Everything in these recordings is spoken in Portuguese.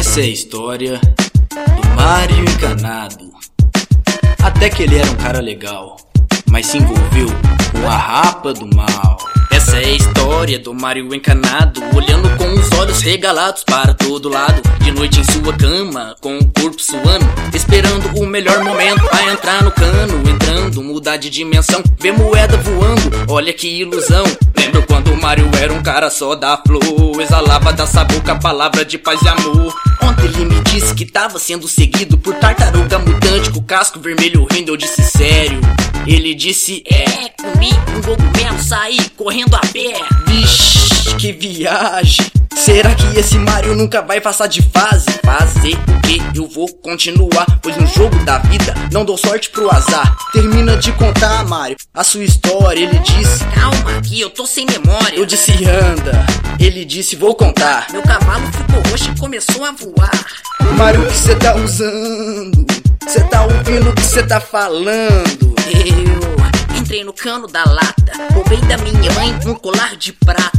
Essa é a história do Mario encanado. Até que ele era um cara legal, mas se envolveu com a rapa do mal. Essa é a história do Mario encanado, olhando com os olhos regalados para todo lado. De noite em sua cama, com o corpo suando, esperando o melhor momento pra entrar no cano. Entrando, mudar de dimensão, ver moeda voando, olha que ilusão. Lembro quando o Mario era um cara só da flor, exalava dessa boca a palavra de paz e amor. Ontem ele me disse que tava sendo seguido por tartaruga mutante com casco vermelho rindo. Eu disse sério, ele disse comi um cogumelo, saí correndo a pé. Vixe, que viagem. Será que esse Mario nunca vai passar de fase? Fazer o que? Eu vou continuar, pois no jogo da vida não dou sorte pro azar. Termina de contar, Mario, a sua história. Ele disse, calma que eu tô sem memória. Eu disse, anda. Ele disse, vou contar. Meu cavalo ficou roxo e começou a voar. Mario, o que cê tá usando? Cê tá ouvindo o que cê tá falando? Eu entrei no cano da lata, roubei da minha mãe um colar de prata.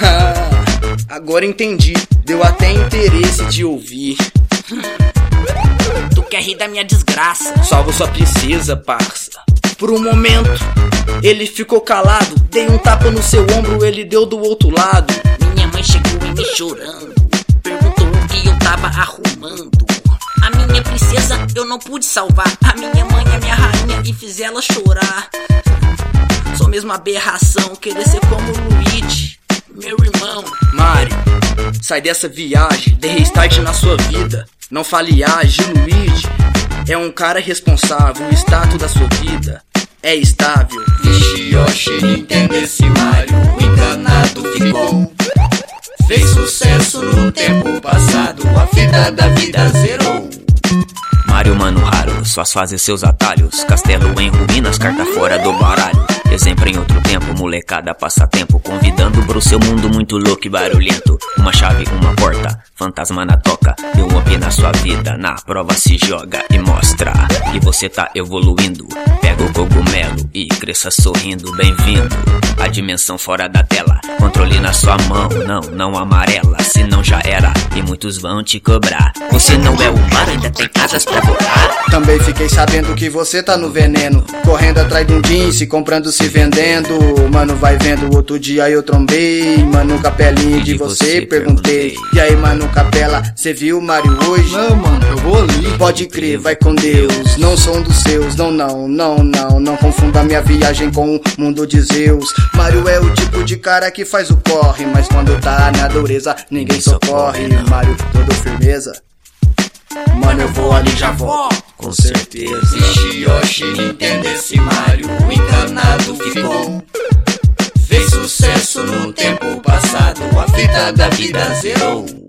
Agora entendi, deu até interesse de ouvir. Tu quer rir da minha desgraça? Salvo sua princesa, parça. Por um momento, ele ficou calado. Dei um tapa no seu ombro, ele deu do outro lado. Minha mãe chegou em mim chorando, perguntou o que eu tava arrumando. A minha princesa eu não pude salvar. A minha mãe é minha rainha e fiz ela chorar. Sou mesmo aberração, querer ser como o Luigi, meu irmão. Mario, sai dessa viagem, dê restart na sua vida. Não fale age, Luigi é um cara responsável. O status da sua vida é estável. Vixe, Yoshi, Nintendo, esse Mario encanado ficou. Fez sucesso no tempo passado, a fita da vida zerou. Mario, mano raro, suas fases, seus atalhos. Castelo em ruínas, carta fora do baralho. Exemplo em outro tempo, molecada passa tempo convidando pro seu mundo muito louco e barulhento. Uma chave, uma porta, fantasma na toca. Deu um up na sua vida, na prova se joga e mostra que você tá evoluindo. Pega o cogumelo e cresça sorrindo. Bem-vindo à dimensão fora da tela. Controle na sua mão, não amarela, senão já era e muitos vão te cobrar. Você não é o Mario, ainda tem casas pra voar. Também fiquei sabendo que você tá no veneno, correndo atrás de um jeans, comprando, se vendendo. Mano, vai vendo, outro dia eu trombei mano, capelinho de você, perguntei. E aí, mano, capela, cê viu o Mario hoje? Não, mano, eu vou ali. Pode crer, vai com Deus. Não sou um dos seus, não confunda minha viagem com o mundo de Zeus. Mario é o tipo de cara que faz o corre, mas quando tá na dureza, ninguém socorre. Mario, todo firmeza. Mano, eu vou ali, já volto, com certeza. Vixe, Yoshi, Nintendo, esse Mario encanado ficou. Fez sucesso no tempo passado, a fita da vida zerou.